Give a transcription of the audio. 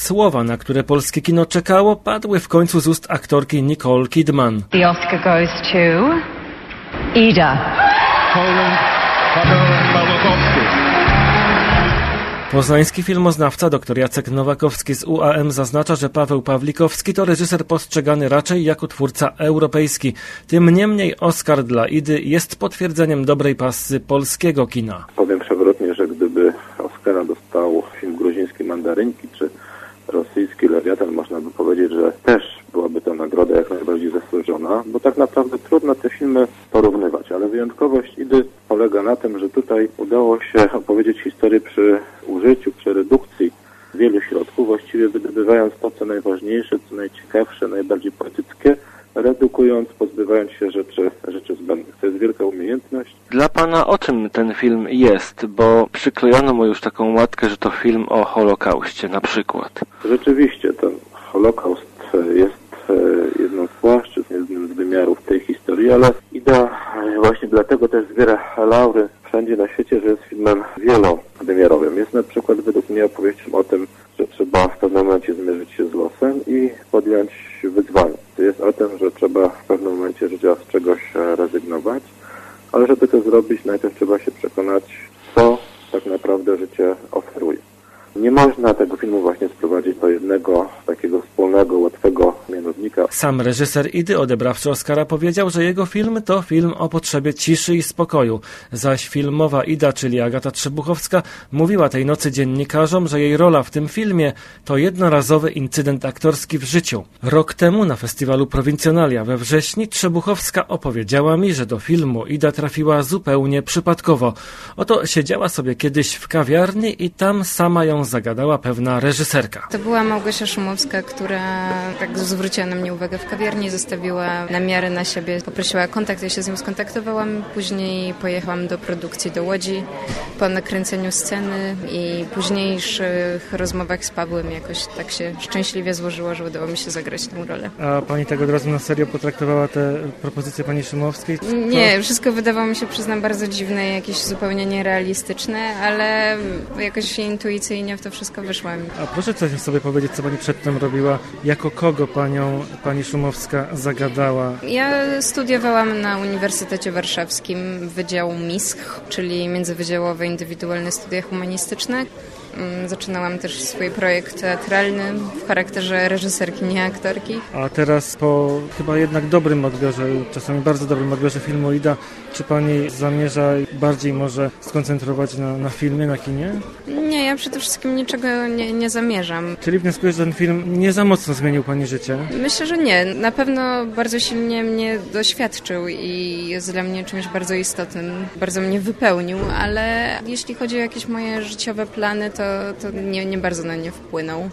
Słowa, na które polskie kino czekało, padły w końcu z ust aktorki Nicole Kidman. The Oscar goes to Ida. Poznański filmoznawca dr Jacek Nowakowski z UAM zaznacza, że Paweł Pawlikowski to reżyser postrzegany raczej jako twórca europejski. Tym niemniej Oscar dla Idy jest potwierdzeniem dobrej pasy polskiego kina. Powiem przewrotnie, że gdyby Oscara dostał film gruziński Mandarynki czy rosyjski Lewiatan, można by powiedzieć, że też byłaby to nagroda jak najbardziej zasłużona, bo tak naprawdę trudno te filmy porównywać, ale wyjątkowość Idy polega na tym, że tutaj udało się opowiedzieć historię przy użyciu, przy redukcji wielu środków, właściwie wydobywając to, co najważniejsze, co najciekawsze, najbardziej poetyckie, redukując, pozbywając się rzeczy zbędnych. To jest wielka umiejętność. Dla pana o czym ten film jest? Bo przyklejono mu już taką łatkę, że to film o Holokauście na przykład. Rzeczywiście ten Holokaust jest jedną z płaszczyzn, jednym z wymiarów tej historii, ale Ida właśnie dlatego też zbiera laury wszędzie na świecie, że jest filmem wielowymiarowym. Jest na przykład według mnie opowieścią o tym, że trzeba w pewnym momencie zmierzyć się z losem i podjąć wyzwanie. To jest o tym, że trzeba w pewnym momencie życia z czegoś rezygnować, ale żeby to zrobić, najpierw trzeba się przekonać, co tak naprawdę życie oferuje. Nie można tego filmu właśnie sprowadzić do jednego takiego wspólnego, łatwego mianownika. Sam reżyser Idy, odebrawszy Oscara, powiedział, że jego film to film o potrzebie ciszy i spokoju. Zaś filmowa Ida, czyli Agata Trzebuchowska, mówiła tej nocy dziennikarzom, że jej rola w tym filmie to jednorazowy incydent aktorski w życiu. Rok temu na festiwalu Prowincjonalia we wrześniu Trzebuchowska opowiedziała mi, że do filmu Ida trafiła zupełnie przypadkowo. Oto siedziała sobie kiedyś w kawiarni i tam sama ją zagadała pewna reżyserka. To była Małgosia Szumowska, która tak zwróciła na mnie uwagę w kawiarni, zostawiła namiary na siebie, poprosiła kontakt, ja się z nią skontaktowałam, później pojechałam do produkcji do Łodzi po nakręceniu sceny i późniejszych rozmowach z Pawłem jakoś tak się szczęśliwie złożyło, że udało mi się zagrać tę rolę. A pani tak od razu na serio potraktowała te propozycje pani Szumowskiej? Nie, wszystko wydawało mi się, przyznam, bardzo dziwne, jakieś zupełnie nierealistyczne, ale jakoś intuicyjnie w to wszystko wyszłam. A proszę coś sobie powiedzieć, co pani przedtem robiła, jako kogo pani Szumowska zagadała? Ja studiowałam na Uniwersytecie Warszawskim Wydział MISH, czyli Międzywydziałowe Indywidualne Studia Humanistyczne. Zaczynałam też swój projekt teatralny w charakterze reżyserki, nie aktorki. A teraz po chyba jednak dobrym odbiorze, czasami bardzo dobrym odbiorze filmu Ida, czy pani zamierza bardziej może skoncentrować na filmie, na kinie? Nie, ja przede wszystkim niczego nie zamierzam. Czyli wnioskuję, że ten film nie za mocno zmienił pani życie? Myślę, że nie. Na pewno bardzo silnie mnie doświadczył i jest dla mnie czymś bardzo istotnym. Bardzo mnie wypełnił, ale jeśli chodzi o jakieś moje życiowe plany, to nie bardzo na nie wpłynął.